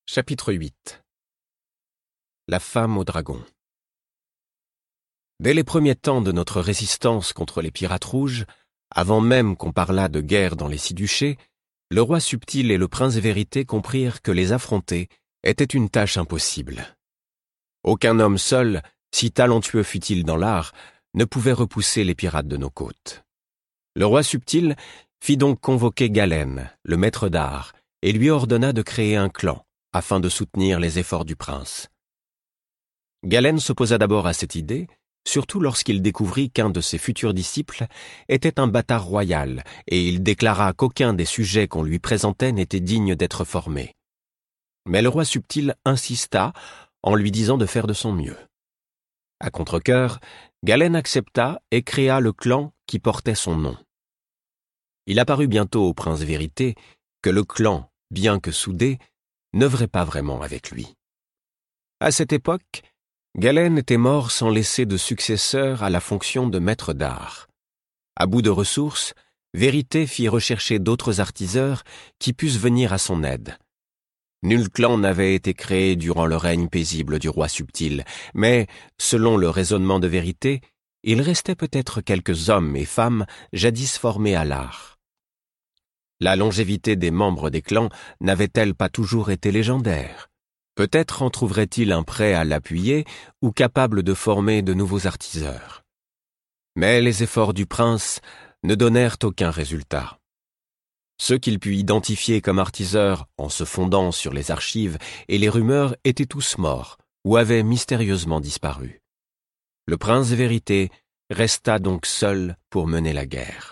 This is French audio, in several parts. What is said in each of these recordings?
Chapitre 8. La femme au dragon. Dès les premiers temps de notre résistance contre les pirates rouges, avant même qu'on parlât de guerre dans les 6 duchés, le roi Subtil et le prince Vérité comprirent que les affronter était une tâche impossible. Aucun homme seul, si talentueux fût-il dans l'art, ne pouvait repousser les pirates de nos côtes. Le roi Subtil fit donc convoquer Galène, le maître d'art, et lui ordonna de créer un clan, afin de soutenir les efforts du prince. Galène s'opposa d'abord à cette idée, surtout lorsqu'il découvrit qu'un de ses futurs disciples était un bâtard royal, et il déclara qu'aucun des sujets qu'on lui présentait n'était digne d'être formé. Mais le roi Subtil insista en lui disant de faire de son mieux. À contre-cœur, Galène accepta et créa le clan qui portait son nom. Il apparut bientôt au prince Vérité que le clan, bien que soudé, n'œuvrait pas vraiment avec lui. À cette époque, Galène était mort sans laisser de successeur à la fonction de maître d'art. À bout de ressources, Vérité fit rechercher d'autres artiseurs qui pussent venir à son aide. Nul clan n'avait été créé durant le règne paisible du roi Subtil, mais, selon le raisonnement de Vérité, il restait peut-être quelques hommes et femmes jadis formés à l'art. La longévité des membres des clans n'avait-elle pas toujours été légendaire? Peut-être en trouverait-il un prêt à l'appuyer ou capable de former de nouveaux artiseurs. Mais les efforts du prince ne donnèrent aucun résultat. Ceux qu'il put identifier comme artiseurs en se fondant sur les archives et les rumeurs étaient tous morts ou avaient mystérieusement disparu. Le prince Vérité resta donc seul pour mener la guerre.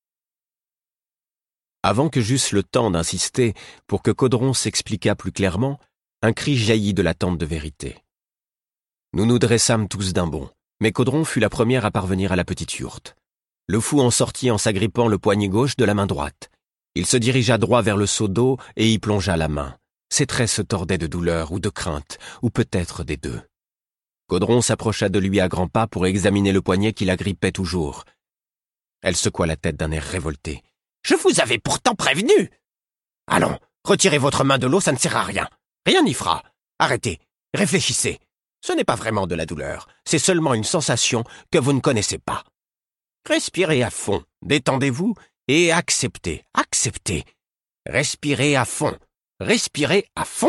Avant que j'eusse le temps d'insister pour que Caudron s'expliquât plus clairement, un cri jaillit de la tente de Vérité. Nous nous dressâmes tous d'un bond, mais Caudron fut la première à parvenir à la petite yourte. Le fou en sortit en s'agrippant le poignet gauche de la main droite. Il se dirigea droit vers le seau d'eau et y plongea la main. Ses traits se tordaient de douleur ou de crainte, ou peut-être des deux. Caudron s'approcha de lui à grands pas pour examiner le poignet qui l'agrippait toujours. Elle secoua la tête d'un air révolté. « Je vous avais pourtant prévenu !»« Allons, retirez votre main de l'eau, ça ne sert à rien. Rien n'y fera. Arrêtez, réfléchissez. Ce n'est pas vraiment de la douleur, c'est seulement une sensation que vous ne connaissez pas. Respirez à fond, détendez-vous et acceptez, acceptez. Respirez à fond, respirez à fond. »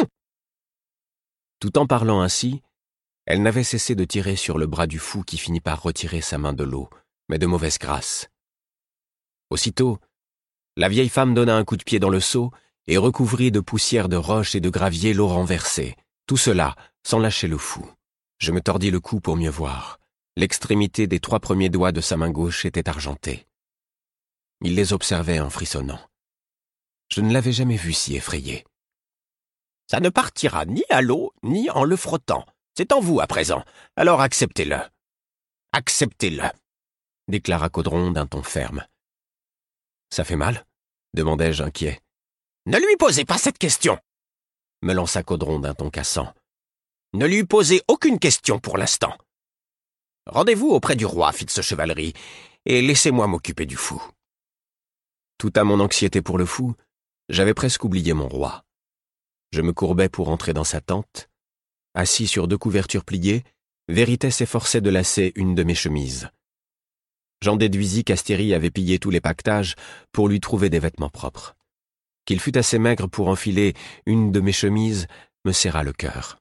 Tout en parlant ainsi, elle n'avait cessé de tirer sur le bras du fou qui finit par retirer sa main de l'eau, mais de mauvaise grâce. Aussitôt, la vieille femme donna un coup de pied dans le seau et recouvrit de poussière de roche et de gravier l'eau renversée, tout cela sans lâcher le fou. Je me tordis le cou pour mieux voir. L'extrémité des 3 premiers doigts de sa main gauche était argentée. Il les observait en frissonnant. Je ne l'avais jamais vu si effrayé. « Ça ne partira ni à l'eau, ni en le frottant. C'est en vous à présent, alors acceptez-le. Acceptez-le, » déclara Caudron d'un ton ferme. « Ça fait mal ?» demandai-je inquiet. « Ne lui posez pas cette question !» me lança Caudron d'un ton cassant. « Ne lui posez aucune question pour l'instant. Rendez-vous auprès du roi, Fitz-Chevalerie, et laissez-moi m'occuper du fou. » Tout à mon anxiété pour le fou, j'avais presque oublié mon roi. Je me courbais pour entrer dans sa tente. Assis sur 2 couvertures pliées, Vérité s'efforçait de lasser une de mes chemises. J'en déduisis qu'Astérie avait pillé tous les paquetages pour lui trouver des vêtements propres. Qu'il fût assez maigre pour enfiler une de mes chemises me serra le cœur.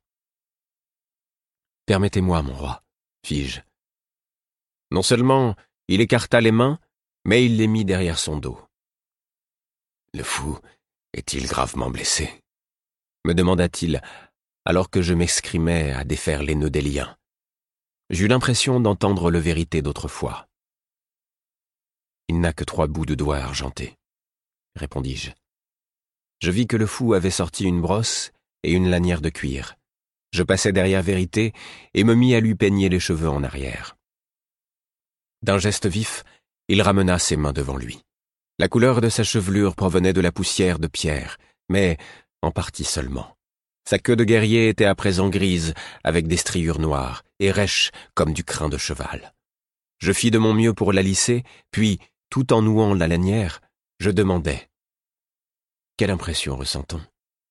« Permettez-moi, mon roi, » fis-je. Non seulement il écarta les mains, mais il les mit derrière son dos. « Le fou est-il gravement blessé ?» me demanda-t-il, alors que je m'escrimais à défaire les nœuds des liens. J'eus l'impression d'entendre le Vérité d'autrefois. « Il n'a que 3 bouts de doigts argentés, » répondis-je. Je vis que le fou avait sorti une brosse et une lanière de cuir. Je passai derrière Vérité et me mis à lui peigner les cheveux en arrière. D'un geste vif, il ramena ses mains devant lui. La couleur de sa chevelure provenait de la poussière de pierre, mais en partie seulement. Sa queue de guerrier était à présent grise, avec des striures noires, et rêche comme du crin de cheval. Je fis de mon mieux pour la lisser, puis, tout en nouant la lanière, je demandai. « Quelle impression ressent-on » ?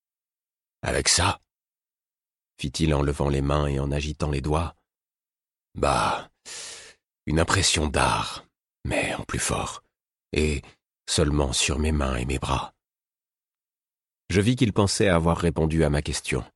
« Avec ça, fit-il en levant les mains et en agitant les doigts. Bah, une impression d'art, mais en plus fort, et seulement sur mes mains et mes bras. Je vis qu'il pensait avoir répondu à ma question.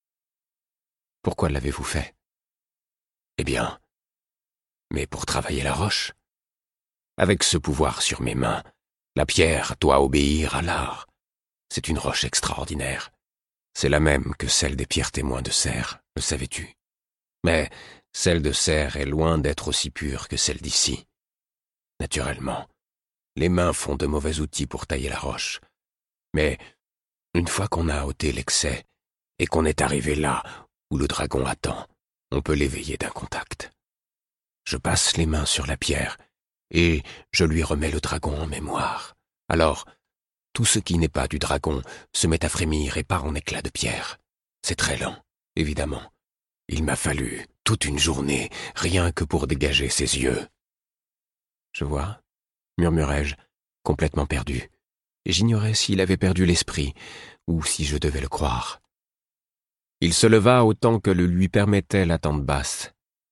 Pourquoi l'avez-vous fait? Eh bien, mais pour travailler la roche. Avec ce pouvoir sur mes mains, la pierre doit obéir à l'art. C'est une roche extraordinaire. C'est la même que celle des pierres témoins de Serre, le savais-tu? Mais celle de Serre est loin d'être aussi pure que celle d'ici. Naturellement, les mains font de mauvais outils pour tailler la roche. Mais une fois qu'on a ôté l'excès et qu'on est arrivé là où le dragon attend, on peut l'éveiller d'un contact. Je passe les mains sur la pierre et je lui remets le dragon en mémoire. Alors, tout ce qui n'est pas du dragon se met à frémir et part en éclats de pierre. C'est très lent, évidemment. Il m'a fallu toute une journée, rien que pour dégager ses yeux. Je vois, murmurai-je, complètement perdu. J'ignorais s'il avait perdu l'esprit, ou si je devais le croire. Il se leva autant que le lui permettait la tente basse.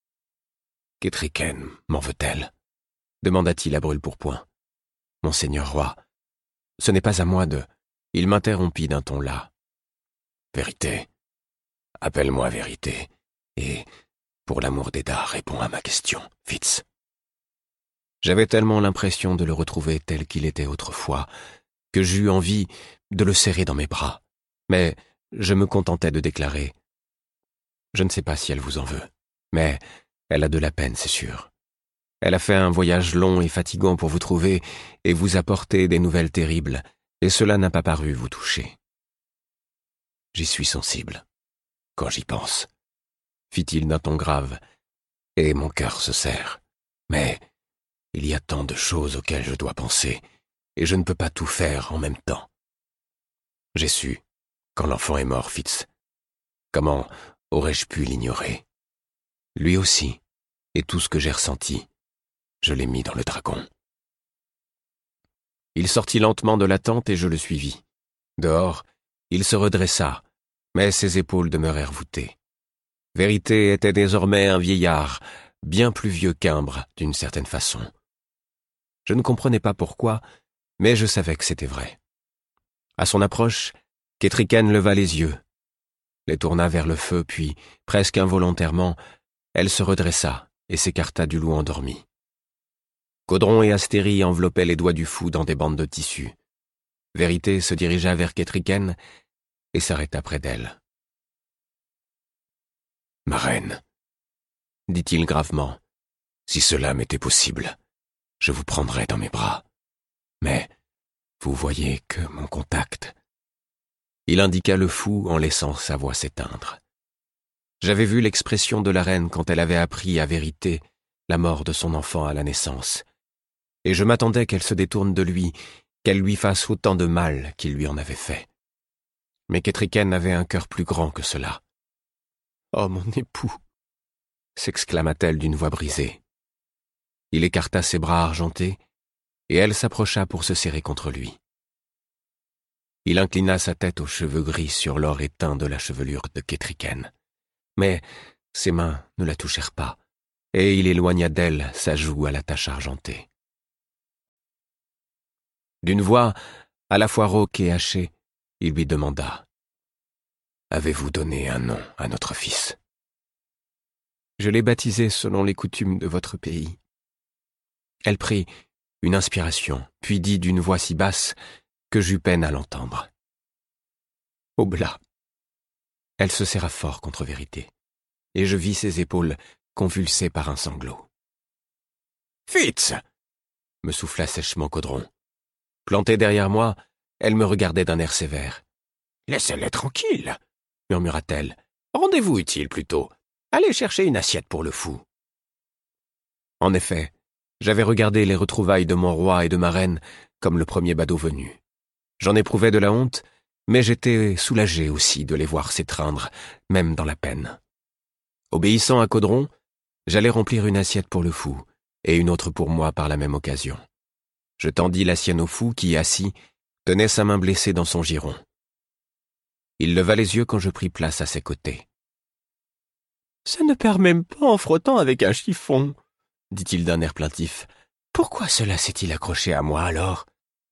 « Kétriken m'en veut-elle » demanda-t-il à brûle-pourpoint. « Monseigneur roi, ce n'est pas à moi de... » Il m'interrompit d'un ton las. « Vérité, appelle-moi Vérité, et, pour l'amour d'Eda, réponds à ma question, Fitz. » J'avais tellement l'impression de le retrouver tel qu'il était autrefois, que j'eus envie de le serrer dans mes bras. Mais je me contentai de déclarer « Je ne sais pas si elle vous en veut, mais elle a de la peine, c'est sûr. Elle a fait un voyage long et fatigant pour vous trouver et vous apporter des nouvelles terribles, et cela n'a pas paru vous toucher. » « J'y suis sensible, quand j'y pense, » fit-il d'un ton grave, et mon cœur se serre. Mais il y a tant de choses auxquelles je dois penser, et je ne peux pas tout faire en même temps. J'ai su, quand l'enfant est mort, Fitz. Comment aurais-je pu l'ignorer? Lui aussi, et tout ce que j'ai ressenti, je l'ai mis dans le dragon. Il sortit lentement de la tente et je le suivis. Dehors, il se redressa, mais ses épaules demeurèrent voûtées. Vérité était désormais un vieillard, bien plus vieux qu'Imbre, d'une certaine façon. Je ne comprenais pas pourquoi, mais je savais que c'était vrai. À son approche, Kétriken leva les yeux, les tourna vers le feu, puis, presque involontairement, elle se redressa et s'écarta du loup endormi. Caudron et Astérie enveloppaient les doigts du fou dans des bandes de tissu. Vérité se dirigea vers Kétriken et s'arrêta près d'elle. « Ma reine, » dit-il gravement, « si cela m'était possible, je vous prendrais dans mes bras. Mais vous voyez que mon contact... » Il indiqua le fou en laissant sa voix s'éteindre. J'avais vu l'expression de la reine quand elle avait appris à Vérité la mort de son enfant à la naissance, et je m'attendais qu'elle se détourne de lui, qu'elle lui fasse autant de mal qu'il lui en avait fait. Mais Kétriken avait un cœur plus grand que cela. « Oh, mon époux !» s'exclama-t-elle d'une voix brisée. Il écarta ses bras argentés, et elle s'approcha pour se serrer contre lui. Il inclina sa tête aux cheveux gris sur l'or éteint de la chevelure de Kétriken. Mais ses mains ne la touchèrent pas, et il éloigna d'elle sa joue à la tache argentée. D'une voix à la fois rauque et hachée, il lui demanda « Avez-vous donné un nom à notre fils ?»« Je l'ai baptisé selon les coutumes de votre pays. » Elle prit une inspiration, puis dit d'une voix si basse que j'eus peine à l'entendre. « Oblat !» Elle se serra fort contre Vérité, et je vis ses épaules convulsées par un sanglot. « Fitz !» me souffla sèchement Caudron. Plantée derrière moi, elle me regardait d'un air sévère. « Laissez-les tranquilles !» murmura-t-elle. « Rendez-vous utile plutôt. Allez chercher une assiette pour le fou. » En effet, j'avais regardé les retrouvailles de mon roi et de ma reine comme le premier badaud venu. J'en éprouvais de la honte, mais j'étais soulagé aussi de les voir s'étreindre, même dans la peine. Obéissant à Caudron, j'allais remplir une assiette pour le fou, et une autre pour moi par la même occasion. Je tendis la sienne au fou qui, assis, tenait sa main blessée dans son giron. Il leva les yeux quand je pris place à ses côtés. Ça ne perd même pas en frottant avec un chiffon, dit-il d'un air plaintif. Pourquoi cela s'est-il accroché à moi alors?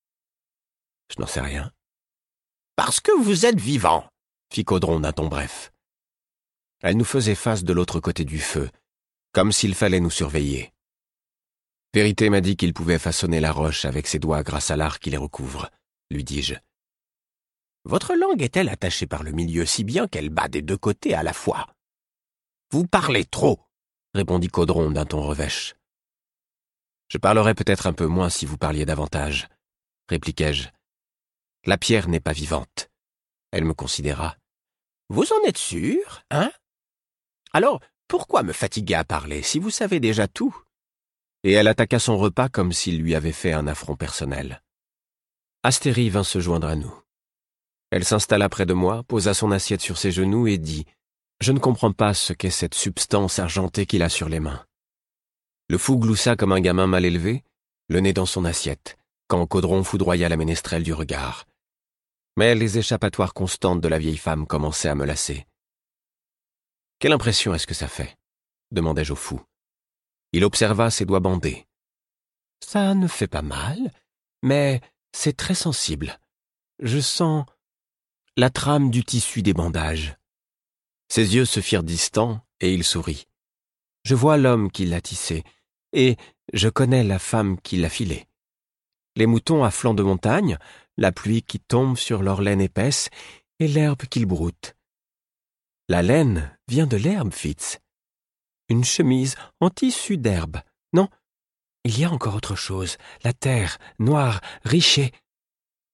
Je n'en sais rien. Parce que vous êtes vivant, fit Caudron d'un ton bref. Elle nous faisait face de l'autre côté du feu, comme s'il fallait nous surveiller. Vérité m'a dit qu'il pouvait façonner la roche avec ses doigts grâce à l'art qui les recouvre, lui dis-je. Votre langue est-elle attachée par le milieu si bien qu'elle bat des deux côtés à la fois? Vous parlez trop, répondit Caudron d'un ton revêche. Je parlerais peut-être un peu moins si vous parliez davantage, répliquai-je. La pierre n'est pas vivante. Elle me considéra. Vous en êtes sûr, hein? Alors, pourquoi me fatiguer à parler si vous savez déjà tout? Et elle attaqua son repas comme s'il lui avait fait un affront personnel. Astérie vint se joindre à nous. Elle s'installa près de moi, posa son assiette sur ses genoux et dit « Je ne comprends pas ce qu'est cette substance argentée qu'il a sur les mains. » Le fou gloussa comme un gamin mal élevé, le nez dans son assiette, quand Caudron foudroya la ménestrelle du regard. Mais les échappatoires constantes de la vieille femme commençaient à me lasser. « Quelle impression est-ce que ça fait ?» demandai-je au fou. Il observa ses doigts bandés. « Ça ne fait pas mal, mais c'est très sensible. Je sens la trame du tissu des bandages. » Ses yeux se firent distants et il sourit. « Je vois l'homme qui l'a tissé, et je connais la femme qui l'a filé. Les moutons à flanc de montagne, la pluie qui tombe sur leur laine épaisse et l'herbe qu'ils broutent. La laine vient de l'herbe, Fitz. Une chemise en tissu d'herbe. Non, il y a encore autre chose. La terre, noire, riche et... »« Arrêtez !»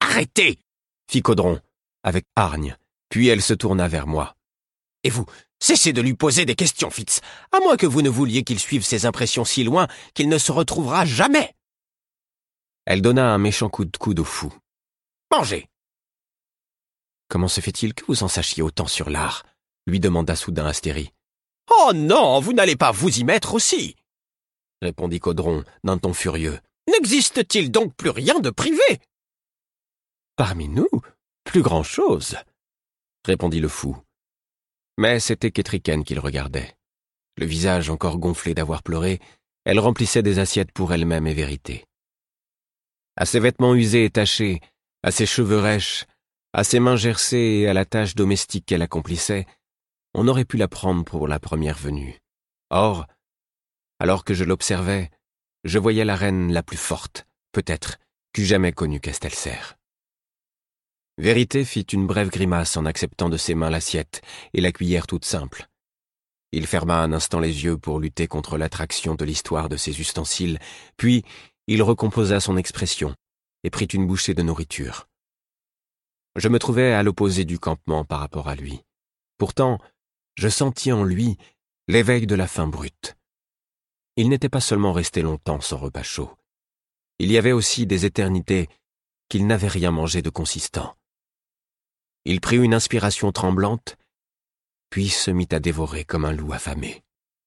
fit Caudron, avec hargne, puis elle se tourna vers moi. « Et vous, cessez de lui poser des questions, Fitz, à moins que vous ne vouliez qu'il suive ses impressions si loin qu'il ne se retrouvera jamais. » Elle donna un méchant coup de coude au fou. « Mangez !»« Comment se fait-il que vous en sachiez autant sur l'art ?» lui demanda soudain Astérie. « Oh non, vous n'allez pas vous y mettre aussi !» répondit Caudron d'un ton furieux. « N'existe-t-il donc plus rien de privé ?»« Parmi nous, plus grand-chose, » répondit le fou. Mais c'était Kétriken qu'il regardait. Le visage encore gonflé d'avoir pleuré, elle remplissait des assiettes pour elle-même et Vérité. À ses vêtements usés et tachés, à ses cheveux rêches, à ses mains gercées et à la tâche domestique qu'elle accomplissait, on aurait pu la prendre pour la première venue. Or, alors que je l'observais, je voyais la reine la plus forte, peut-être, qu'eût jamais connue Castelser. Vérité fit une brève grimace en acceptant de ses mains l'assiette et la cuillère toute simple. Il ferma un instant les yeux pour lutter contre l'attraction de l'histoire de ses ustensiles, puis il recomposa son expression et prit une bouchée de nourriture. Je me trouvais à l'opposé du campement par rapport à lui. Pourtant, je sentis en lui l'éveil de la faim brute. Il n'était pas seulement resté longtemps sans repas chaud. Il y avait aussi des éternités qu'il n'avait rien mangé de consistant. Il prit une inspiration tremblante, puis se mit à dévorer comme un loup affamé.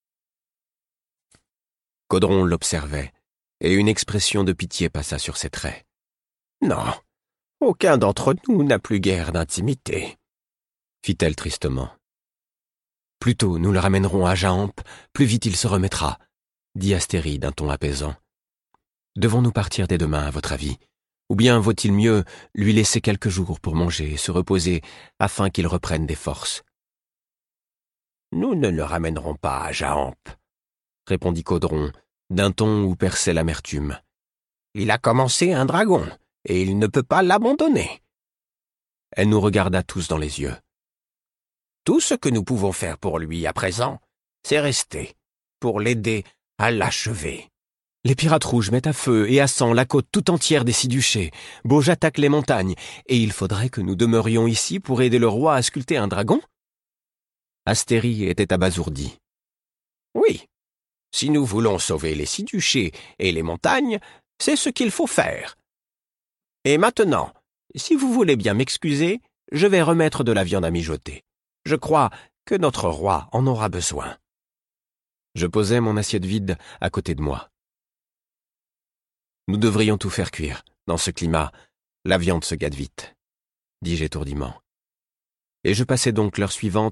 Caudron l'observait, et une expression de pitié passa sur ses traits. « Non, aucun d'entre nous n'a plus guère d'intimité, » fit-elle tristement. « Plus tôt nous le ramènerons à Jaamp, plus vite il se remettra, » dit Astérie d'un ton apaisant. « Devons-nous partir dès demain, à votre avis ? Ou bien vaut-il mieux lui laisser quelques jours pour manger et se reposer afin qu'il reprenne des forces ?»« Nous ne le ramènerons pas à Jaamp, » répondit Caudron, d'un ton où perçait l'amertume. « Il a commencé un dragon, et il ne peut pas l'abandonner. » Elle nous regarda tous dans les yeux. « Tout ce que nous pouvons faire pour lui à présent, c'est rester, pour l'aider à l'achever. » Les pirates rouges mettent à feu et à sang la côte tout entière des Six-Duchés. Bauge attaque les montagnes, et il faudrait que nous demeurions ici pour aider le roi à sculpter un dragon ? Astérie était abasourdie. « Oui, si nous voulons sauver les Six-Duchés et les montagnes, c'est ce qu'il faut faire. Et maintenant, si vous voulez bien m'excuser, je vais remettre de la viande à mijoter. Je crois que notre roi en aura besoin. » Je posai mon assiette vide à côté de moi. Nous devrions tout faire cuire. Dans ce climat, la viande se gâte vite, dis-je étourdiment. Et je passai donc l'heure suivante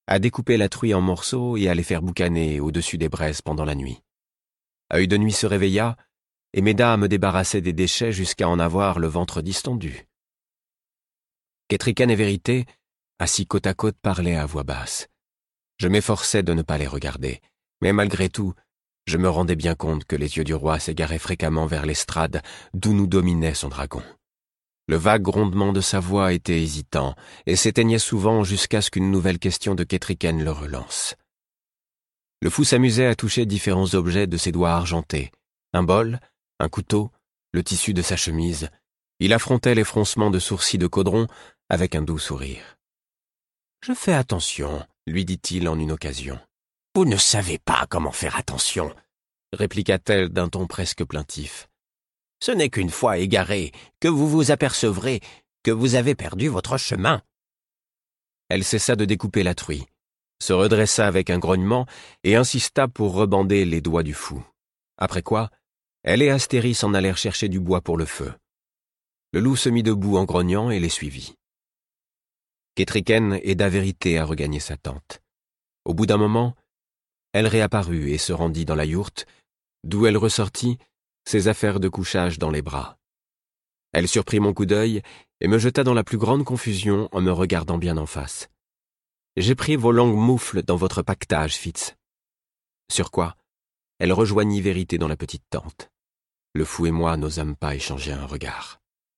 à découper la truie en morceaux et à les faire boucaner au-dessus des braises pendant la nuit. Œil de Nuit se réveilla et m'aida à me débarrasser des déchets jusqu'à en avoir le ventre distendu. Kettricken et Vérité, assis côte à côte, parlaient à voix basse. Je m'efforçais de ne pas les regarder, mais malgré tout, je me rendais bien compte que les yeux du roi s'égaraient fréquemment vers l'estrade d'où nous dominait son dragon. Le vague grondement de sa voix était hésitant et s'éteignait souvent jusqu'à ce qu'une nouvelle question de Kettricken le relance. Le fou s'amusait à toucher différents objets de ses doigts argentés. Un bol, un couteau, le tissu de sa chemise. Il affrontait les froncements de sourcils de Caudron avec un doux sourire. « Je fais attention, » lui dit-il en une occasion. « Vous ne savez pas comment faire attention, » répliqua-t-elle d'un ton presque plaintif. « Ce n'est qu'une fois égaré que vous vous apercevrez que vous avez perdu votre chemin. » Elle cessa de découper la truie, se redressa avec un grognement et insista pour rebander les doigts du fou. Après quoi, elle et Astéris s'en allèrent chercher du bois pour le feu. Le loup se mit debout en grognant et les suivit. Kettricken aida Vérité à regagner sa tente. Au bout d'un moment, elle réapparut et se rendit dans la yourte, d'où elle ressortit, ses affaires de couchage dans les bras. Elle surprit mon coup d'œil et me jeta dans la plus grande confusion en me regardant bien en face. « J'ai pris vos longues moufles dans votre paquetage, Fitz. » Sur quoi, elle rejoignit Vérité dans la petite tente. Le fou et moi n'osâmes pas échanger un regard.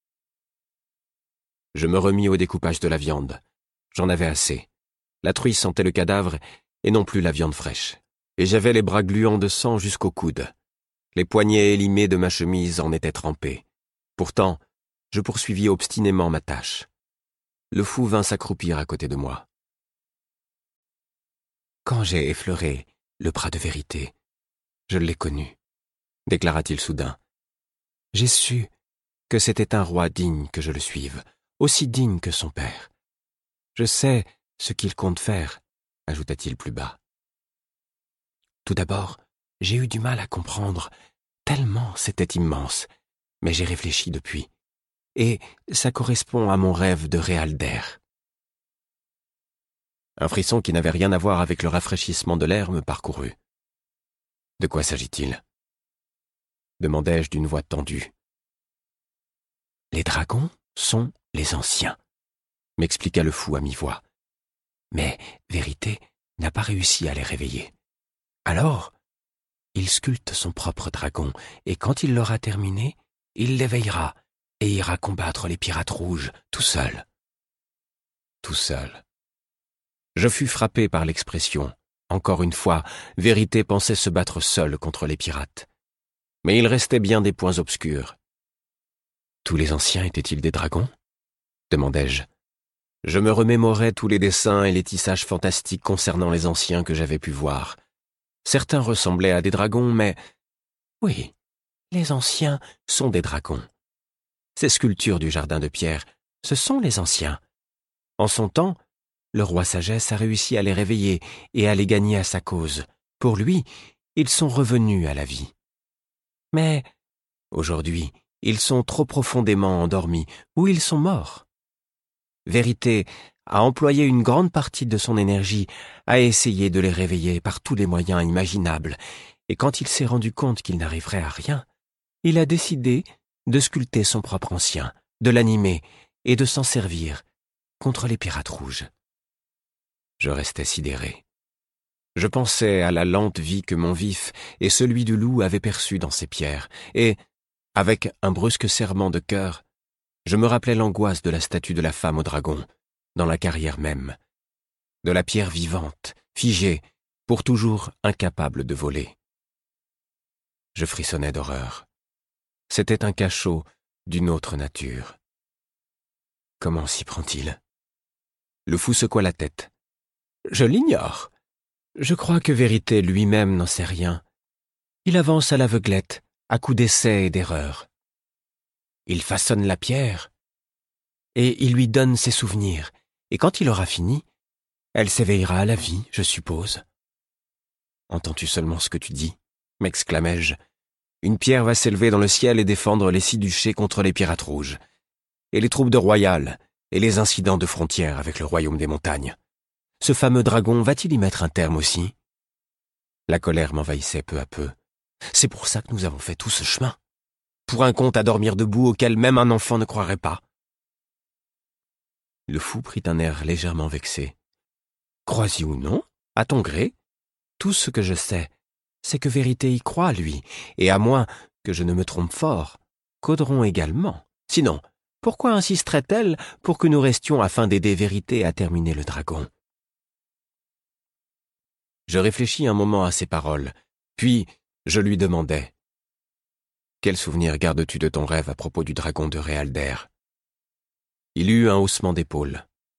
Je me remis au découpage de la viande. J'en avais assez. La truie sentait le cadavre et non plus la viande fraîche. Et j'avais les bras gluants de sang jusqu'aux coudes. Les poignets élimés de ma chemise en étaient trempés. Pourtant, je poursuivis obstinément ma tâche. Le fou vint s'accroupir à côté de moi. Quand j'ai effleuré le bras de Vérité, je l'ai connu, déclara-t-il soudain. J'ai su que c'était un roi digne que je le suive, aussi digne que son père. Je sais ce qu'il compte faire, ajouta-t-il plus bas. Tout d'abord, j'ai eu du mal à comprendre, tellement c'était immense, mais j'ai réfléchi depuis, et ça correspond à mon rêve de Réalder. Un frisson qui n'avait rien à voir avec le rafraîchissement de l'air me parcourut. « De quoi s'agit-il » demandai-je d'une voix tendue. « Les dragons sont les anciens, » m'expliqua le fou à mi-voix. Mais Vérité n'a pas réussi à les réveiller. Alors, il sculpte son propre dragon, et quand il l'aura terminé, il l'éveillera et ira combattre les pirates rouges, tout seul. Tout seul. Je fus frappé par l'expression. Encore une fois, Vérité pensait se battre seule contre les pirates. Mais il restait bien des points obscurs. Tous les anciens étaient-ils des dragons ? Demandai-je. Je me remémorais tous les dessins et les tissages fantastiques concernant les anciens que j'avais pu voir. Certains ressemblaient à des dragons, mais... Oui, les anciens sont des dragons. Ces sculptures du jardin de pierre, ce sont les anciens. En son temps, le roi Sagesse a réussi à les réveiller et à les gagner à sa cause. Pour lui, ils sont revenus à la vie. Mais, aujourd'hui, ils sont trop profondément endormis ou ils sont morts. Vérité a employé une grande partie de son énergie à essayer de les réveiller par tous les moyens imaginables, et quand il s'est rendu compte qu'il n'arriverait à rien, il a décidé de sculpter son propre ancien, de l'animer et de s'en servir contre les pirates rouges. Je restais sidéré. Je pensais à la lente vie que mon vif et celui du loup avaient perçue dans ces pierres, et, avec un brusque serrement de cœur, je me rappelais l'angoisse de la statue de la femme au dragon, dans la carrière même, de la pierre vivante, figée, pour toujours incapable de voler. Je frissonnais d'horreur. C'était un cachot d'une autre nature. Comment s'y prend-il ? Le fou secoua la tête. Je l'ignore. Je crois que Vérité lui-même n'en sait rien. Il avance à l'aveuglette, à coups d'essais et d'erreurs. Il façonne la pierre, et il lui donne ses souvenirs, et quand il aura fini, elle s'éveillera à la vie, je suppose. Entends-tu seulement ce que tu dis ? M'exclamai-je. Une pierre va s'élever dans le ciel et défendre les 6 duchés contre les pirates rouges, et les troupes de Royal, et les incidents de frontière avec le royaume des montagnes. Ce fameux dragon va-t-il y mettre un terme aussi? La colère m'envahissait peu à peu. C'est pour ça que nous avons fait tout ce chemin. Pour un conte à dormir debout auquel même un enfant ne croirait pas. Le fou prit un air légèrement vexé. Crois-y ou non, à ton gré. Tout ce que je sais, c'est que Vérité y croit, lui, et à moins que je ne me trompe fort, Caudron également. Sinon, pourquoi insisterait-elle pour que nous restions afin d'aider Vérité à terminer le dragon? Je réfléchis un moment à ces paroles, puis je lui demandai « Quel souvenir gardes-tu de ton rêve à propos du dragon de Réalder ?» Il eut un haussement d'épaules.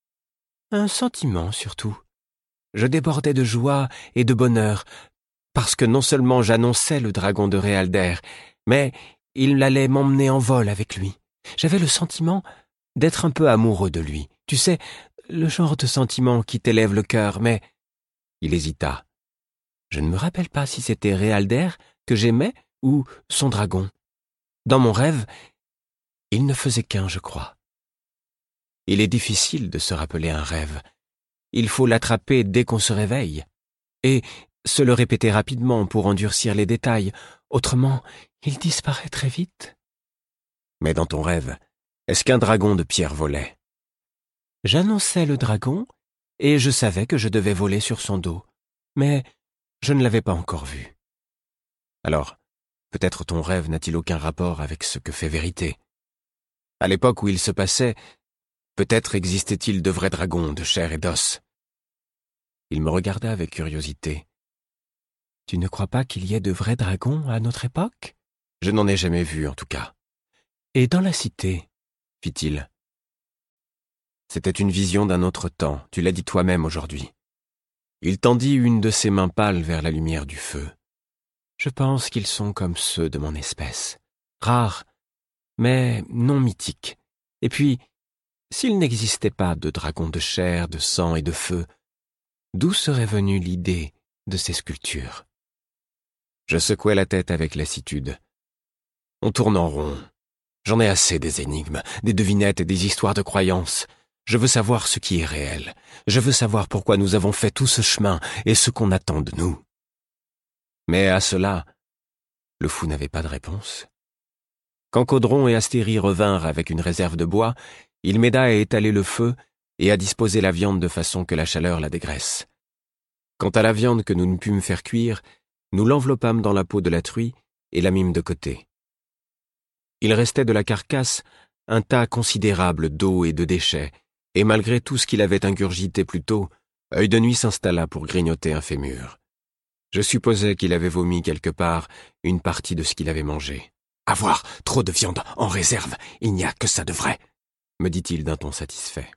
« Un sentiment, surtout. Je débordais de joie et de bonheur, parce que non seulement j'annonçais le dragon de Réalder, mais il allait m'emmener en vol avec lui. J'avais le sentiment d'être un peu amoureux de lui. Tu sais, le genre de sentiment qui t'élève le cœur, mais... » Il hésita. Je ne me rappelle pas si c'était Réalder que j'aimais ou son dragon. Dans mon rêve, il ne faisait qu'un, je crois. Il est difficile de se rappeler un rêve. Il faut l'attraper dès qu'on se réveille. Et se le répéter rapidement pour endurcir les détails. Autrement, il disparaît très vite. Mais dans ton rêve, est-ce qu'un dragon de pierre volait? J'annonçais le dragon, et je savais que je devais voler sur son dos. Mais je ne l'avais pas encore vu. Alors, peut-être ton rêve n'a-t-il aucun rapport avec ce que fait Vérité. À l'époque où il se passait, peut-être existait-il de vrais dragons de chair et d'os. Il me regarda avec curiosité. « Tu ne crois pas qu'il y ait de vrais dragons à notre époque? Je n'en ai jamais vu, en tout cas. »« Et dans la cité ?» fit-il. C'était une vision d'un autre temps, tu l'as dit toi-même aujourd'hui. Il tendit une de ses mains pâles vers la lumière du feu. Je pense qu'ils sont comme ceux de mon espèce, rares, mais non mythiques. Et puis, s'il n'existait pas de dragons de chair, de sang et de feu, d'où serait venue l'idée de ces sculptures? Je secouai la tête avec lassitude. On tourne en rond. J'en ai assez des énigmes, des devinettes et des histoires de croyances. Je veux savoir ce qui est réel. Je veux savoir pourquoi nous avons fait tout ce chemin et ce qu'on attend de nous. Mais à cela, le fou n'avait pas de réponse. Quand Caudron et Astérie revinrent avec une réserve de bois, il m'aida à étaler le feu et à disposer la viande de façon que la chaleur la dégraisse. Quant à la viande que nous ne pûmes faire cuire, nous l'enveloppâmes dans la peau de la truie et la mîmes de côté. Il restait de la carcasse un tas considérable d'eau et de déchets, et malgré tout ce qu'il avait ingurgité plus tôt, Œil de Nuit s'installa pour grignoter un fémur. Je supposais qu'il avait vomi quelque part une partie de ce qu'il avait mangé. « Avoir trop de viande en réserve, il n'y a que ça de vrai !» me dit-il d'un ton satisfait.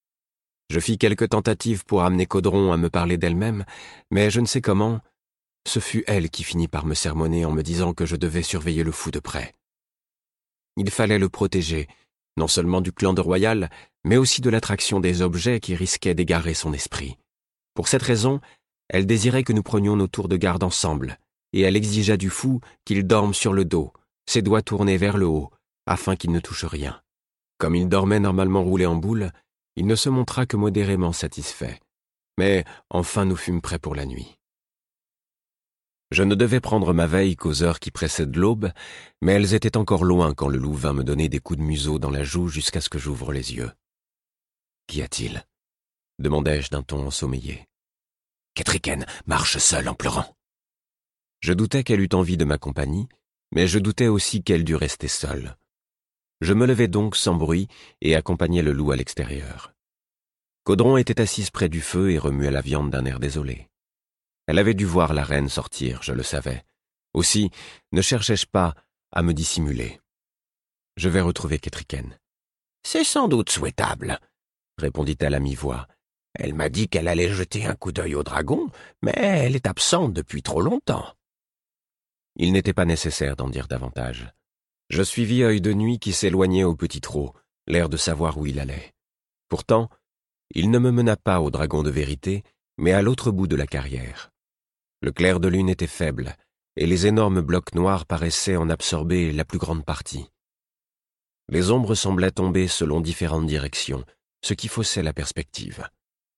Je fis quelques tentatives pour amener Caudron à me parler d'elle-même, mais je ne sais comment, ce fut elle qui finit par me sermonner en me disant que je devais surveiller le fou de près. Il fallait le protéger, non seulement du clan de Royal, mais aussi de l'attraction des objets qui risquaient d'égarer son esprit. Pour cette raison, elle désirait que nous prenions nos tours de garde ensemble, et elle exigea du fou qu'il dorme sur le dos, ses doigts tournés vers le haut, afin qu'il ne touche rien. Comme il dormait normalement roulé en boule, il ne se montra que modérément satisfait. Mais enfin nous fûmes prêts pour la nuit. Je ne devais prendre ma veille qu'aux heures qui précèdent l'aube, mais elles étaient encore loin quand le loup vint me donner des coups de museau dans la joue jusqu'à ce que j'ouvre les yeux. « Qu'y a-t-il » demandai-je d'un ton ensommeillé. « Ketriken marche seule en pleurant. » Je doutais qu'elle eût envie de ma compagnie, mais je doutais aussi qu'elle dût rester seule. Je me levai donc sans bruit et accompagnai le loup à l'extérieur. Caudron était assise près du feu et remuait la viande d'un air désolé. Elle avait dû voir la reine sortir, je le savais. Aussi, ne cherchai-je pas à me dissimuler. Je vais retrouver Ketriken. « C'est sans doute souhaitable, » répondit-elle à mi-voix. « Elle m'a dit qu'elle allait jeter un coup d'œil au dragon, mais elle est absente depuis trop longtemps. » Il n'était pas nécessaire d'en dire davantage. Je suivis Œil de Nuit qui s'éloignait au petit trot, l'air de savoir où il allait. Pourtant, il ne me mena pas au dragon de Vérité, mais à l'autre bout de la carrière. Le clair de lune était faible, et les énormes blocs noirs paraissaient en absorber la plus grande partie. Les ombres semblaient tomber selon différentes directions, ce qui faussait la perspective.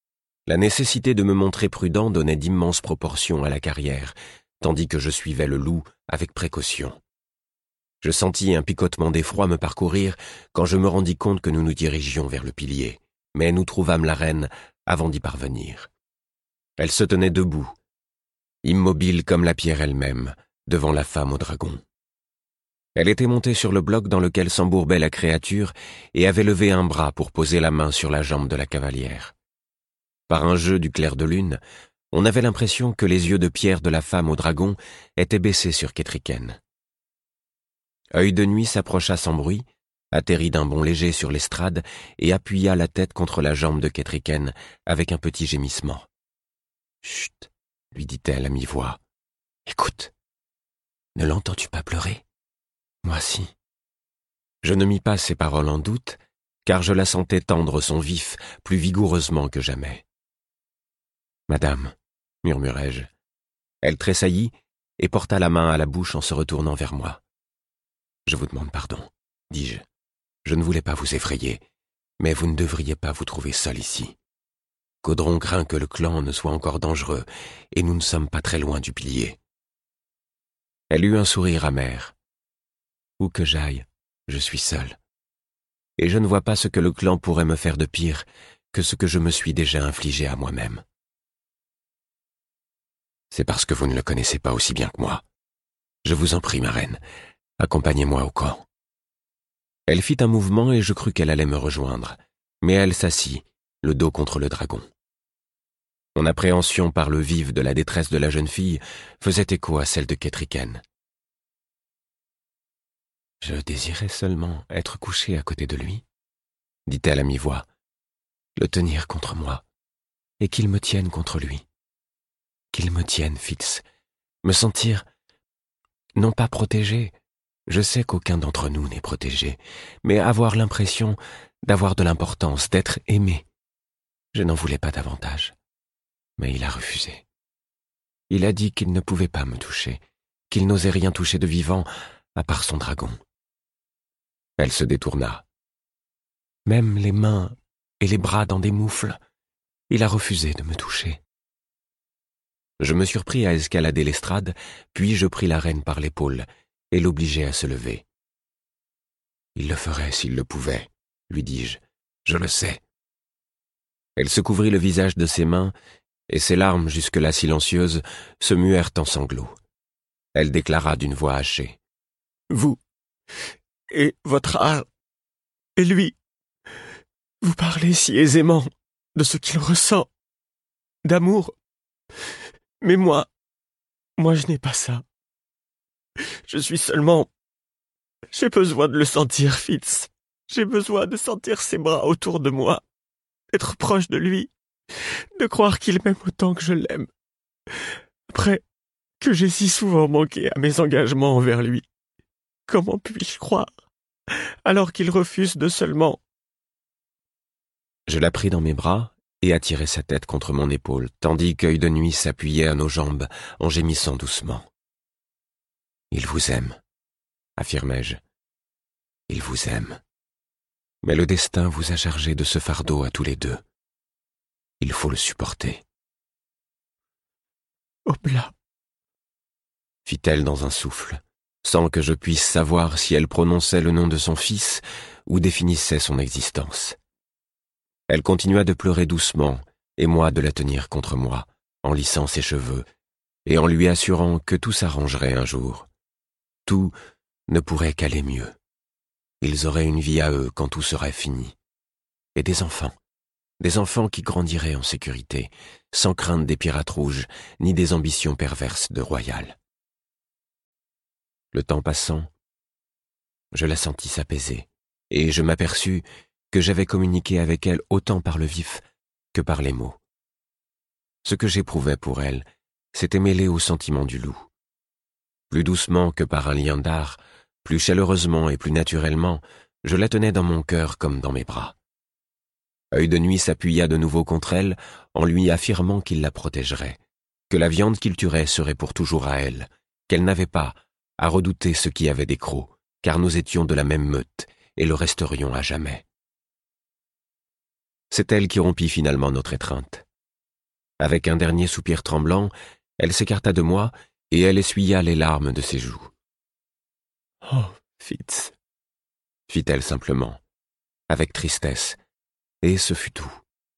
La nécessité de me montrer prudent donnait d'immenses proportions à la carrière, tandis que je suivais le loup avec précaution. Je sentis un picotement d'effroi me parcourir quand je me rendis compte que nous nous dirigions vers le pilier, mais nous trouvâmes la reine avant d'y parvenir. Elle se tenait debout, immobile comme la pierre elle-même, devant la femme au dragon. Elle était montée sur le bloc dans lequel s'embourbait la créature et avait levé un bras pour poser la main sur la jambe de la cavalière. Par un jeu du clair de lune, on avait l'impression que les yeux de pierre de la femme au dragon étaient baissés sur Kétriken. Œil de Nuit s'approcha sans bruit, atterrit d'un bond léger sur l'estrade et appuya la tête contre la jambe de Kétriken avec un petit gémissement. « Chut !» lui dit-elle à mi-voix. « Écoute, ne l'entends-tu pas pleurer ? Moi si. » Je ne mis pas ces paroles en doute, car je la sentais tendre son vif plus vigoureusement que jamais. « Madame, » murmurai-je. Elle tressaillit et porta la main à la bouche en se retournant vers moi. « Je vous demande pardon, dis-je. Je ne voulais pas vous effrayer, mais vous ne devriez pas vous trouver seul ici. Caudron craint que le clan ne soit encore dangereux, et nous ne sommes pas très loin du pilier. » Elle eut un sourire amer. « Où que j'aille, je suis seul. Et je ne vois pas ce que le clan pourrait me faire de pire que ce que je me suis déjà infligé à moi-même. » « C'est parce que vous ne le connaissez pas aussi bien que moi. Je vous en prie, ma reine, accompagnez-moi au camp. » Elle fit un mouvement et je crus qu'elle allait me rejoindre, mais elle s'assit, le dos contre le dragon. Mon appréhension par le vif de la détresse de la jeune fille faisait écho à celle de Kétriken. « Je désirais seulement être couché à côté de lui, » dit-elle à mi-voix, « le tenir contre moi, et qu'il me tienne contre lui. Qu'il me tienne fixe, me sentir, non pas protégé, je sais qu'aucun d'entre nous n'est protégé, mais avoir l'impression d'avoir de l'importance, d'être aimé. Je n'en voulais pas davantage, mais il a refusé. Il a dit qu'il ne pouvait pas me toucher, qu'il n'osait rien toucher de vivant à part son dragon. » Elle se détourna. « Même les mains et les bras dans des moufles, il a refusé de me toucher. » Je me surpris à escalader l'estrade, puis je pris la reine par l'épaule et l'obligeai à se lever. « Il le ferait s'il le pouvait, » lui dis-je. « Je le sais. » Elle se couvrit le visage de ses mains, et ses larmes, jusque-là silencieuses, se muèrent en sanglots. Elle déclara d'une voix hachée. « Vous, et votre art, et lui, vous parlez si aisément de ce qu'il ressent, d'amour. Mais moi je n'ai pas ça. Je suis seulement... J'ai besoin de le sentir, Fitz. J'ai besoin de sentir ses bras autour de moi, d'être proche de lui, de croire qu'il m'aime autant que je l'aime. Après que j'ai si souvent manqué à mes engagements envers lui, comment puis-je croire, alors qu'il refuse de seulement... » Je la pris dans mes bras et attirai sa tête contre mon épaule, tandis qu'Œil de Nuit s'appuyait à nos jambes en gémissant doucement. « Il vous aime, » affirmai-je. « Il vous aime. Mais le destin vous a chargé de ce fardeau à tous les deux. Il faut le supporter. »« Oblat » fit-elle dans un souffle, sans que je puisse savoir si elle prononçait le nom de son fils ou définissait son existence. Elle continua de pleurer doucement, et moi de la tenir contre moi, en lissant ses cheveux, et en lui assurant que tout s'arrangerait un jour. Tout ne pourrait qu'aller mieux. Ils auraient une vie à eux quand tout serait fini. Et des enfants qui grandiraient en sécurité, sans crainte des pirates rouges, ni des ambitions perverses de Royal. Le temps passant, je la sentis s'apaiser, et je m'aperçus que j'avais communiqué avec elle autant par le vif que par les mots. Ce que j'éprouvais pour elle s'était mêlé au sentiment du loup. Plus doucement que par un lien d'art, plus chaleureusement et plus naturellement, je la tenais dans mon cœur comme dans mes bras. Œil de Nuit s'appuya de nouveau contre elle en lui affirmant qu'il la protégerait, que la viande qu'il tuerait serait pour toujours à elle, qu'elle n'avait pas à redouter ceux qui avaient des crocs, car nous étions de la même meute et le resterions à jamais. C'est elle qui rompit finalement notre étreinte. Avec un dernier soupir tremblant, elle s'écarta de moi et elle essuya les larmes de ses joues. « Oh, Fitz !» fit-elle simplement, avec tristesse, et ce fut tout.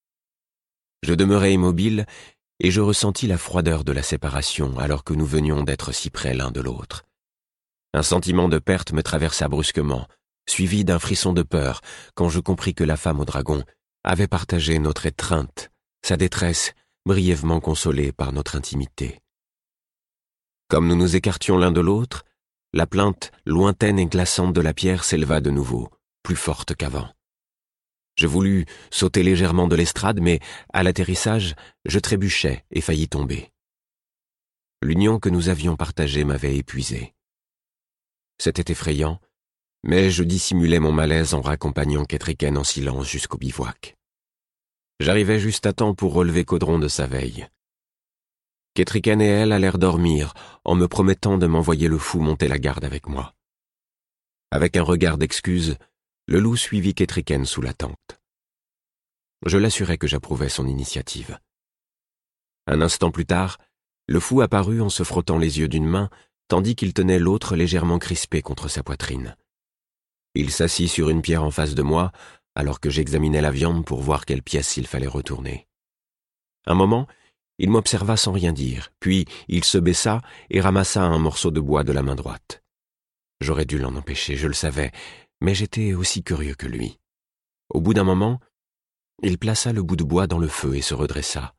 Je demeurai immobile et je ressentis la froideur de la séparation alors que nous venions d'être si près l'un de l'autre. Un sentiment de perte me traversa brusquement, suivi d'un frisson de peur quand je compris que la femme au dragon avait partagé notre étreinte, sa détresse brièvement consolée par notre intimité. Comme nous nous écartions l'un de l'autre, la plainte lointaine et glaçante de la pierre s'éleva de nouveau, plus forte qu'avant. Je voulus sauter légèrement de l'estrade, mais à l'atterrissage, je trébuchai et faillis tomber. L'union que nous avions partagée m'avait épuisé. C'était effrayant, mais je dissimulai mon malaise en raccompagnant Ketriken en silence jusqu'au bivouac. J'arrivai juste à temps pour relever Caudron de sa veille. Ketriken et elle allèrent dormir en me promettant de m'envoyer le fou monter la garde avec moi. Avec un regard d'excuse, le loup suivit Ketriken sous la tente. Je l'assurai que j'approuvais son initiative. Un instant plus tard, le fou apparut en se frottant les yeux d'une main, tandis qu'il tenait l'autre légèrement crispée contre sa poitrine. Il s'assit sur une pierre en face de moi, alors que j'examinais la viande pour voir quelle pièce il fallait retourner. Un moment, il m'observa sans rien dire, puis il se baissa et ramassa un morceau de bois de la main droite. J'aurais dû l'en empêcher, je le savais, mais j'étais aussi curieux que lui. Au bout d'un moment, il plaça le bout de bois dans le feu et se redressa.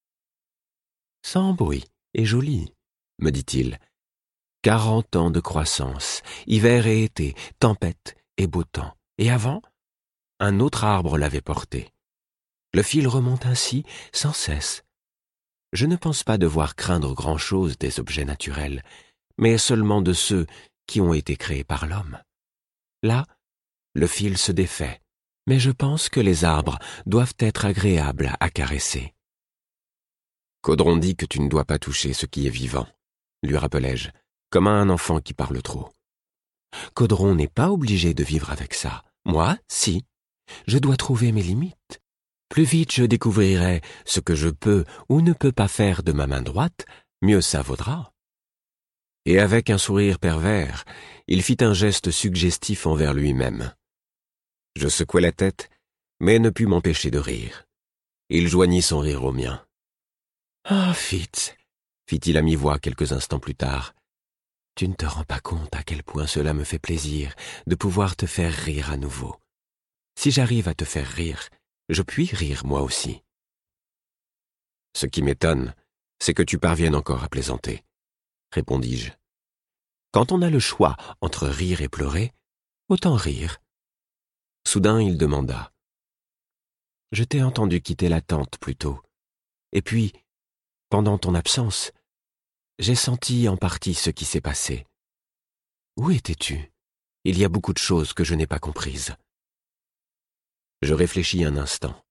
« Sans bruit et joli, » me dit-il. 40 ans de croissance, hiver et été, tempête et beau temps. Et avant, un autre arbre l'avait porté. Le fil remonte ainsi sans cesse. Je ne pense pas devoir craindre grand-chose des objets naturels, mais seulement de ceux qui ont été créés par l'homme. Là, le fil se défait, mais je pense que les arbres doivent être agréables à caresser. Caudron dit que tu ne dois pas toucher ce qui est vivant, lui rappelai-je, comme à un enfant qui parle trop. Caudron n'est pas obligé de vivre avec ça. Moi, si. Je dois trouver mes limites. Plus vite je découvrirai ce que je peux ou ne peux pas faire de ma main droite, mieux ça vaudra. Et avec un sourire pervers, il fit un geste suggestif envers lui-même. Je secouai la tête, mais ne pus m'empêcher de rire. Il joignit son rire au mien. « Ah, Fitz, » fit-il à mi-voix quelques instants plus tard, « tu ne te rends pas compte à quel point cela me fait plaisir de pouvoir te faire rire à nouveau. Si j'arrive à te faire rire, je puis rire moi aussi. » Ce qui m'étonne, c'est que tu parviennes encore à plaisanter, répondis-je. Quand on a le choix entre rire et pleurer, autant rire. Soudain, il demanda. Je t'ai entendu quitter la tente plus tôt. Et puis, pendant ton absence, j'ai senti en partie ce qui s'est passé. Où étais-tu? Il y a beaucoup de choses que je n'ai pas comprises. Je réfléchis un instant.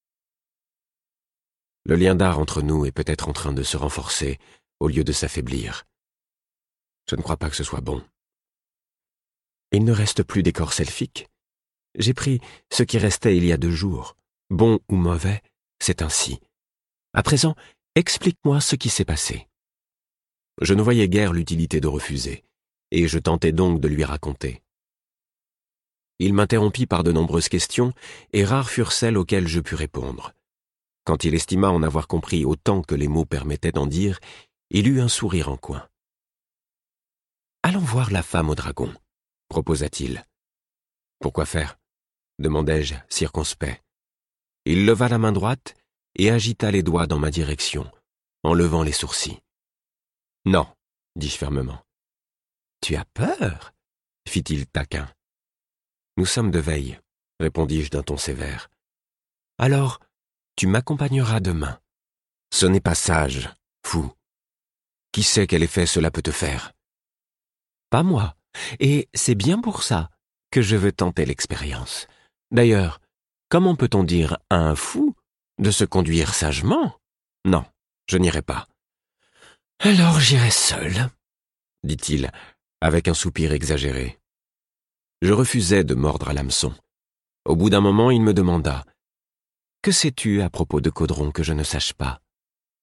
Le lien d'art entre nous est peut-être en train de se renforcer au lieu de s'affaiblir. Je ne crois pas que ce soit bon. Il ne reste plus d'écorce elfique. J'ai pris ce qui restait il y a 2 jours. Bon ou mauvais, c'est ainsi. À présent, explique-moi ce qui s'est passé. Je ne voyais guère l'utilité de refuser, et je tentai donc de lui raconter. Il m'interrompit par de nombreuses questions, et rares furent celles auxquelles je pus répondre. Quand il estima en avoir compris autant que les mots permettaient d'en dire, il eut un sourire en coin. « Allons voir la femme au dragon », proposa-t-il. « Pourquoi faire ?» demandai-je, circonspect. Il leva la main droite et agita les doigts dans ma direction, en levant les sourcils. « Non, » dis-je fermement. « Tu as peur ?» fit-il taquin. « Nous sommes de veille, » répondis-je d'un ton sévère. « Alors, tu m'accompagneras demain. Ce n'est pas sage, fou. Qui sait quel effet cela peut te faire? Pas moi, et c'est bien pour ça que je veux tenter l'expérience. D'ailleurs, comment peut-on dire à un fou de se conduire sagement? Non, je n'irai pas. Alors j'irai seul, dit-il, avec un soupir exagéré. Je refusai de mordre à l'hameçon. Au bout d'un moment, il me demanda « Que sais-tu à propos de Caudron que je ne sache pas ?»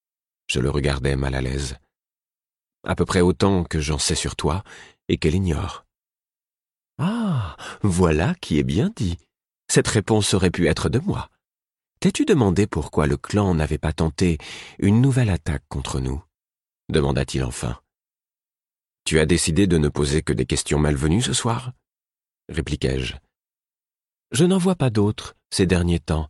Je le regardais mal à l'aise. À peu près autant que j'en sais sur toi et qu'elle ignore. Ah, voilà qui est bien dit. Cette réponse aurait pu être de moi. T'es-tu demandé pourquoi le clan n'avait pas tenté une nouvelle attaque contre nous? Demanda-t-il enfin. Tu as décidé de ne poser que des questions malvenues ce soir? Répliquai-je. Je n'en vois pas d'autres ces derniers temps.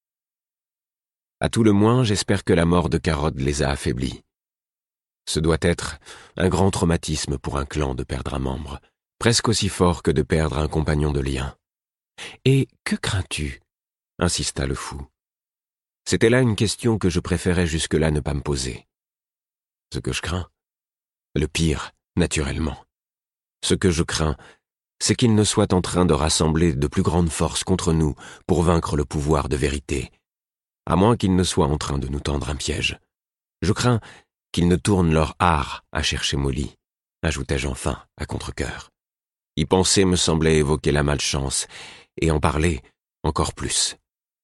À tout le moins, j'espère que la mort de Károd les a affaiblis. Ce doit être un grand traumatisme pour un clan de perdre un membre, presque aussi fort que de perdre un compagnon de lien. Et que crains-tu? Insista le fou. C'était là une question que je préférais jusque-là ne pas me poser. Ce que je crains? Le pire, naturellement. Ce que je crains, c'est qu'ils ne soient en train de rassembler de plus grandes forces contre nous pour vaincre le pouvoir de vérité, à moins qu'ils ne soient en train de nous tendre un piège. Je crains qu'ils ne tournent leur art à chercher Molly, ajoutai-je enfin, à contre-cœur. Y penser me semblait évoquer la malchance, et en parler encore plus.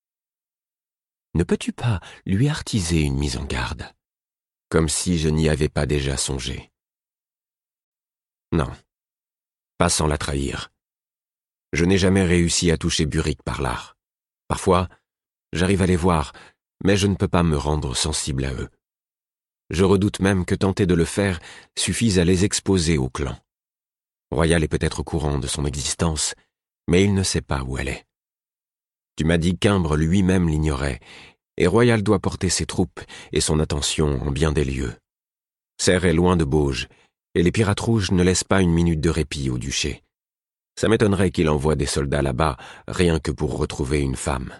Ne peux-tu pas lui artiser une mise en garde? Comme si je n'y avais pas déjà songé. Non, pas sans la trahir. Je n'ai jamais réussi à toucher Buric par l'art. Parfois, j'arrive à les voir, mais je ne peux pas me rendre sensible à eux. Je redoute même que tenter de le faire suffise à les exposer au clan. Royal est peut-être au courant de son existence, mais il ne sait pas où elle est. Tu m'as dit qu'Imbre lui-même l'ignorait, et Royal doit porter ses troupes et son attention en bien des lieux. Serre est loin de Bauge, et les pirates rouges ne laissent pas une minute de répit au duché. Ça m'étonnerait qu'il envoie des soldats là-bas, rien que pour retrouver une femme.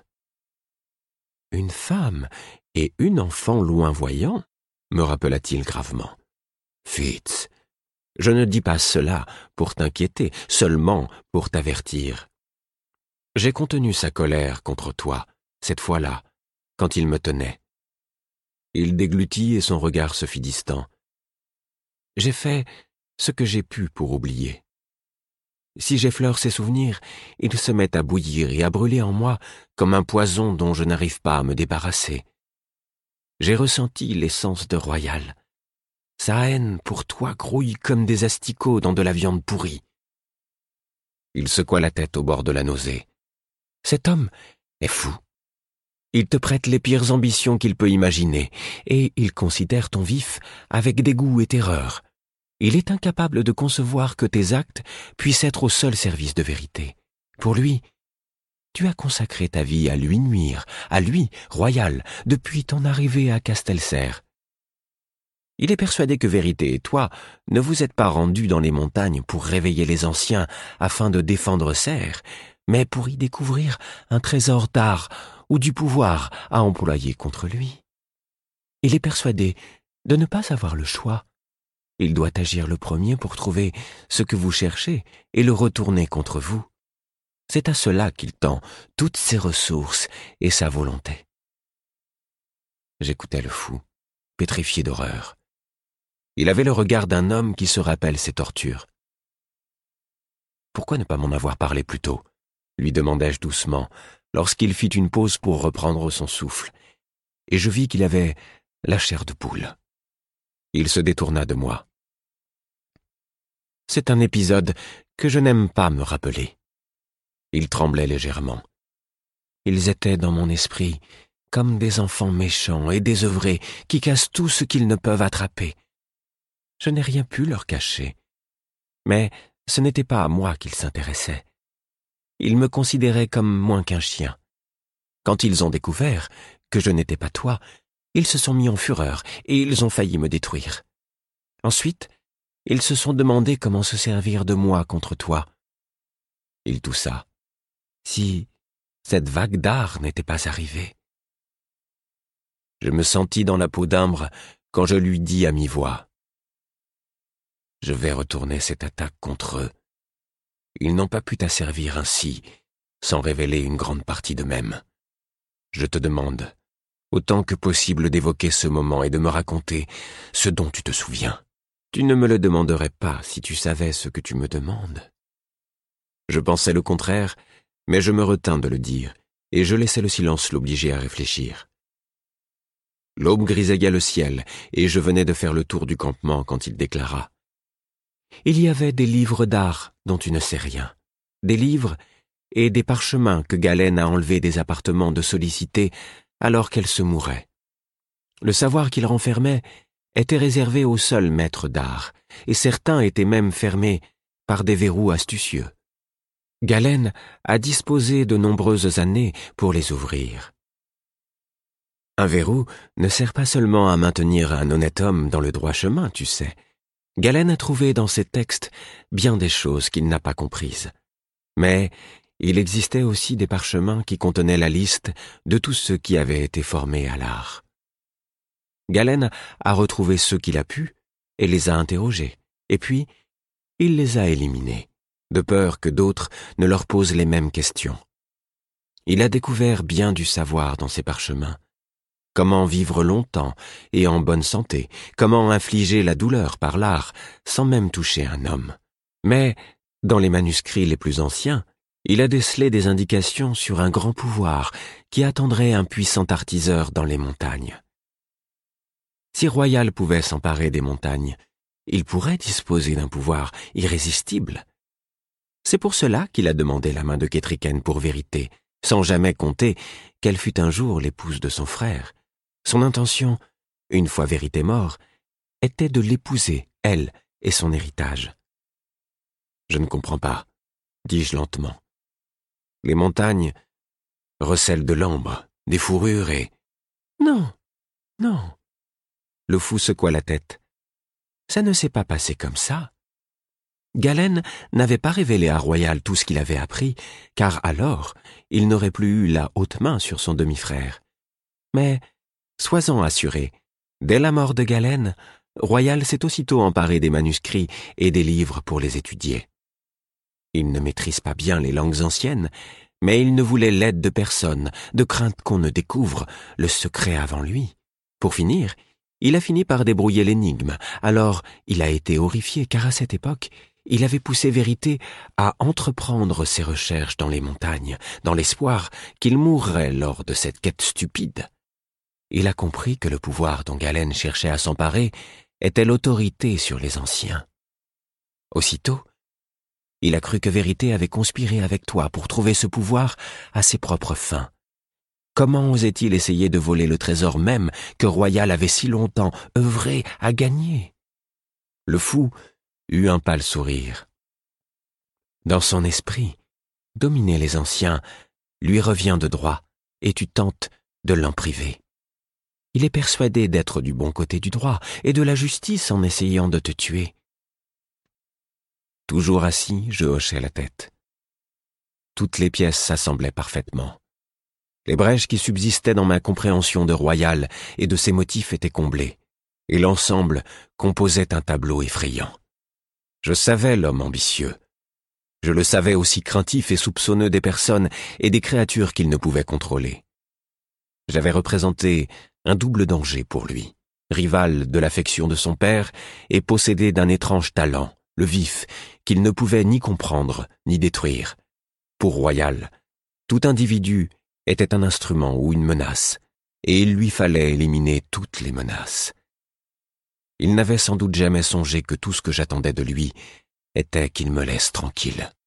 Une femme et une enfant loin-voyant, me rappela-t-il gravement. Fitz, je ne dis pas cela pour t'inquiéter, seulement pour t'avertir. J'ai contenu sa colère contre toi, cette fois-là, quand il me tenait. Il déglutit et son regard se fit distant. J'ai fait ce que j'ai pu pour oublier. Si j'effleure ces souvenirs, ils se mettent à bouillir et à brûler en moi comme un poison dont je n'arrive pas à me débarrasser. J'ai ressenti l'essence de Royal. Sa haine pour toi grouille comme des asticots dans de la viande pourrie. Il secoua la tête au bord de la nausée. Cet homme est fou. Il te prête les pires ambitions qu'il peut imaginer, et il considère ton vif avec dégoût et terreur. Il est incapable de concevoir que tes actes puissent être au seul service de vérité. Pour lui, tu as consacré ta vie à lui nuire, à lui, Royal, depuis ton arrivée à Castelserre. Il est persuadé que Vérité et toi ne vous êtes pas rendus dans les montagnes pour réveiller les anciens afin de défendre Serre, mais pour y découvrir un trésor d'art ou du pouvoir à employer contre lui. Il est persuadé de ne pas avoir le choix. Il doit agir le premier pour trouver ce que vous cherchez et le retourner contre vous. C'est à cela qu'il tend toutes ses ressources et sa volonté. J'écoutais le fou, pétrifié d'horreur. Il avait le regard d'un homme qui se rappelle ses tortures. Pourquoi ne pas m'en avoir parlé plus tôt? Lui demandai-je doucement, lorsqu'il fit une pause pour reprendre son souffle, et je vis qu'il avait la chair de poule. Il se détourna de moi. C'est un épisode que je n'aime pas me rappeler. Il tremblait légèrement. Ils étaient dans mon esprit comme des enfants méchants et désœuvrés qui cassent tout ce qu'ils ne peuvent attraper. Je n'ai rien pu leur cacher. Mais ce n'était pas à moi qu'ils s'intéressaient. Ils me considéraient comme moins qu'un chien. Quand ils ont découvert que je n'étais pas toi, ils se sont mis en fureur et ils ont failli me détruire. Ensuite, ils se sont demandé comment se servir de moi contre toi. Il toussa. Si cette vague d'art n'était pas arrivée. Je me sentis dans la peau d'Imbre quand je lui dis à mi-voix. Je vais retourner cette attaque contre eux. Ils n'ont pas pu t'asservir ainsi, sans révéler une grande partie d'eux-mêmes. Je te demande, autant que possible d'évoquer ce moment et de me raconter ce dont tu te souviens. Tu ne me le demanderais pas si tu savais ce que tu me demandes. Je pensais le contraire, mais je me retins de le dire, et je laissai le silence l'obliger à réfléchir. L'aube grisaillait le ciel, et je venais de faire le tour du campement quand il déclara. Il y avait des livres d'art dont tu ne sais rien. Des livres et des parchemins que Galène a enlevés des appartements de Sollicité alors qu'elle se mourait. Le savoir qu'il renfermait était réservé aux seuls maîtres d'art, et certains étaient même fermés par des verrous astucieux. Galène a disposé de nombreuses années pour les ouvrir. Un verrou ne sert pas seulement à maintenir un honnête homme dans le droit chemin, tu sais. Galène a trouvé dans ses textes bien des choses qu'il n'a pas comprises. Mais il existait aussi des parchemins qui contenaient la liste de tous ceux qui avaient été formés à l'art. Galène a retrouvé ceux qu'il a pu et les a interrogés, et puis il les a éliminés, de peur que d'autres ne leur posent les mêmes questions. Il a découvert bien du savoir dans ces parchemins. Comment vivre longtemps et en bonne santé, comment infliger la douleur par l'art sans même toucher un homme. Mais, dans les manuscrits les plus anciens, il a décelé des indications sur un grand pouvoir qui attendrait un puissant artiseur dans les montagnes. Si Royal pouvait s'emparer des montagnes, il pourrait disposer d'un pouvoir irrésistible. C'est pour cela qu'il a demandé la main de Kétriken pour Vérité, sans jamais compter qu'elle fut un jour l'épouse de son frère. Son intention, une fois Vérité mort, était de l'épouser, elle et son héritage. « Je ne comprends pas, » dis-je lentement. « Les montagnes recèlent de l'ambre, des fourrures et... »« Non, non. » Le fou secoua la tête. « Ça ne s'est pas passé comme ça. » Galène n'avait pas révélé à Royal tout ce qu'il avait appris, car alors il n'aurait plus eu la haute main sur son demi-frère. Mais sois-en assuré, dès la mort de Galène, Royal s'est aussitôt emparé des manuscrits et des livres pour les étudier. Il ne maîtrise pas bien les langues anciennes, mais il ne voulait l'aide de personne, de crainte qu'on ne découvre le secret avant lui. Pour finir, il a fini par débrouiller l'énigme, alors il a été horrifié car à cette époque, il avait poussé Vérité à entreprendre ses recherches dans les montagnes, dans l'espoir qu'il mourrait lors de cette quête stupide. Il a compris que le pouvoir dont Galène cherchait à s'emparer était l'autorité sur les anciens. Aussitôt, il a cru que Vérité avait conspiré avec toi pour trouver ce pouvoir à ses propres fins. Comment osait-il essayer de voler le trésor même que Royal avait si longtemps œuvré à gagner? Le fou eut un pâle sourire. Dans son esprit, dominer les anciens lui revient de droit et tu tentes de l'en priver. Il est persuadé d'être du bon côté du droit et de la justice en essayant de te tuer. Toujours assis, je hochai la tête. Toutes les pièces s'assemblaient parfaitement. Les brèches qui subsistaient dans ma compréhension de Royal et de ses motifs étaient comblées, et l'ensemble composait un tableau effrayant. Je savais l'homme ambitieux. Je le savais aussi craintif et soupçonneux des personnes et des créatures qu'il ne pouvait contrôler. J'avais représenté un double danger pour lui, rival de l'affection de son père et possédé d'un étrange talent, le vif, qu'il ne pouvait ni comprendre ni détruire. Pour Royal, tout individu était un instrument ou une menace, et il lui fallait éliminer toutes les menaces. Il n'avait sans doute jamais songé que tout ce que j'attendais de lui était qu'il me laisse tranquille.